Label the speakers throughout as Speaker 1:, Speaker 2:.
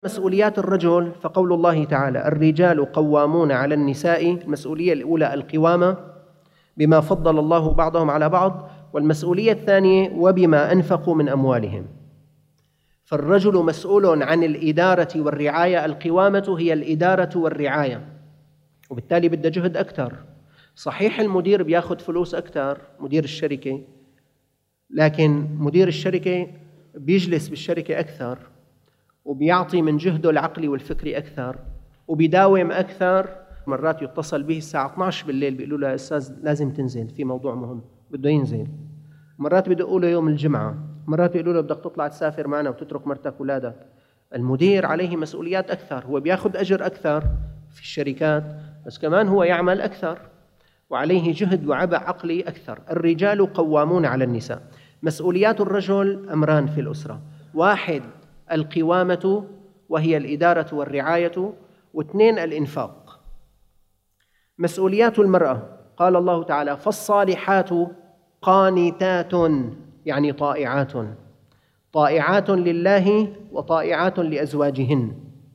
Speaker 1: مسؤوليات الرجل، فقول الله تعالى: الرجال قوامون على النساء. المسؤولية الأولى القوامة بما فضل الله بعضهم على بعض، والمسؤولية الثانية وبما أنفقوا من أموالهم. فالرجل مسؤول عن الإدارة والرعاية. القوامة هي الإدارة والرعاية، وبالتالي بدها جهد أكثر. صحيح المدير بياخذ فلوس أكثر، مدير الشركة، لكن مدير الشركة بيجلس بالشركة أكثر، وبيعطي من جهده العقلي والفكري أكثر، وبيداوم أكثر. مرات يتصل به الساعة 12 بالليل بيقولوا له: أستاذ لازم تنزل في موضوع مهم، بده ينزل. مرات بيدقوا له يوم الجمعة، مرات بيقولوا له: بدك تطلع تسافر معنا وتترك مرتك وولادك. المدير عليه مسؤوليات أكثر، هو بياخذ أجر أكثر في الشركات، بس كمان هو يعمل أكثر وعليه جهد وعبء عقلي أكثر. الرجال قوامون على النساء. مسؤوليات الرجل أمران في الأسرة: واحد القوامة وهي الإدارة والرعاية، واثنين الإنفاق. مسؤوليات المرأة، قال الله تعالى: فالصالحات قانتات، يعني طائعات، طائعات لله وطائعات لأزواجهن.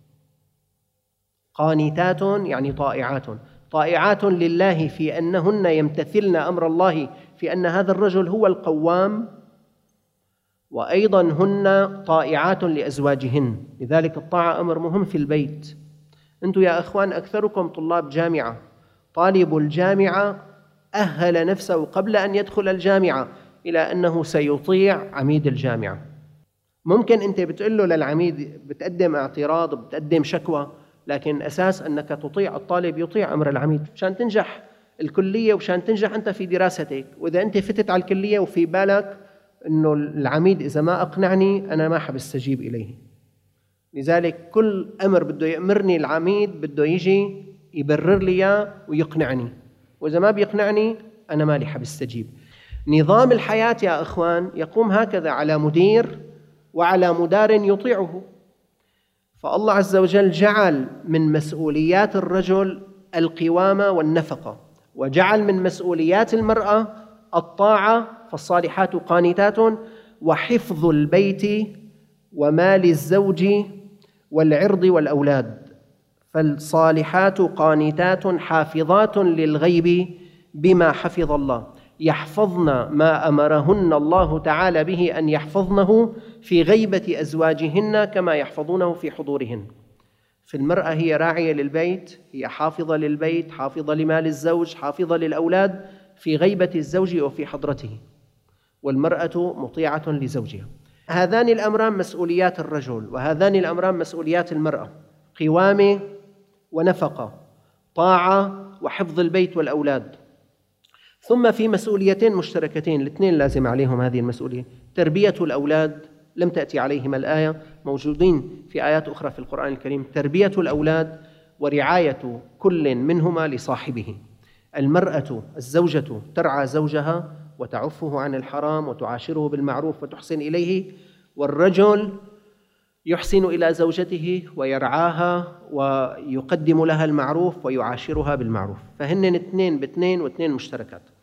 Speaker 1: قانتات يعني طائعات، طائعات لله في أنهن يمتثلن أمر الله في أن هذا الرجل هو القوام، وأيضا هن طائعات لأزواجهن. لذلك الطاعة أمر مهم في البيت. أنتم يا أخوان أكثركم طلاب جامعة. طالب الجامعة أهل نفسه قبل أن يدخل الجامعة إلى أنه سيطيع عميد الجامعة. ممكن أنت بتقول له للعميد بتقدم اعتراض، بتقدم شكوى، لكن أساس أنك تطيع الطالب يطيع أمر العميد عشان تنجح الكلية وشان تنجح أنت في دراستك. وإذا أنت فتت على الكلية وفي بالك أنه العميد إذا ما أقنعني أنا ما حبستجيب إليه، لذلك كل أمر بده يأمرني العميد بده يجي يبرر لي إياه ويقنعني، وإذا ما بيقنعني أنا مالي حبستجيب. نظام الحياة يا أخوان يقوم هكذا، على مدير وعلى مدار يطيعه. فالله عز وجل جعل من مسؤوليات الرجل القوامة والنفقة، وجعل من مسؤوليات المرأة الطاعة، فالصالحات قانتات، وحفظ البيت ومال الزوج والعرض والأولاد. فالصالحات قانتات حافظات للغيب بما حفظ الله، يحفظن ما أمرهن الله تعالى به أن يحفظنه في غيبة أزواجهن كما يحفظونه في حضورهن. في المرأة هي راعية للبيت، هي حافظة للبيت، حافظة لمال الزوج، حافظة للأولاد في غيبة الزوج وفي حضرته، والمرأة مطيعة لزوجها. هذان الأمران مسؤوليات الرجل، وهذان الأمران مسؤوليات المرأة: قوامة ونفقة، طاعة وحفظ البيت والأولاد. ثم في مسؤوليتين مشتركتين، الاثنين لازم عليهم هذه المسؤولية: تربية الأولاد، لم تأتي عليهم الآية، موجودين في آيات أخرى في القرآن الكريم. تربية الأولاد ورعاية كل منهما لصاحبه. المرأة الزوجة ترعى زوجها وتعفه عن الحرام وتعاشره بالمعروف وتحسن إليه، والرجل يحسن إلى زوجته ويرعاها ويقدم لها المعروف ويعاشرها بالمعروف. فهن اثنين باثنين واثنين مشتركات.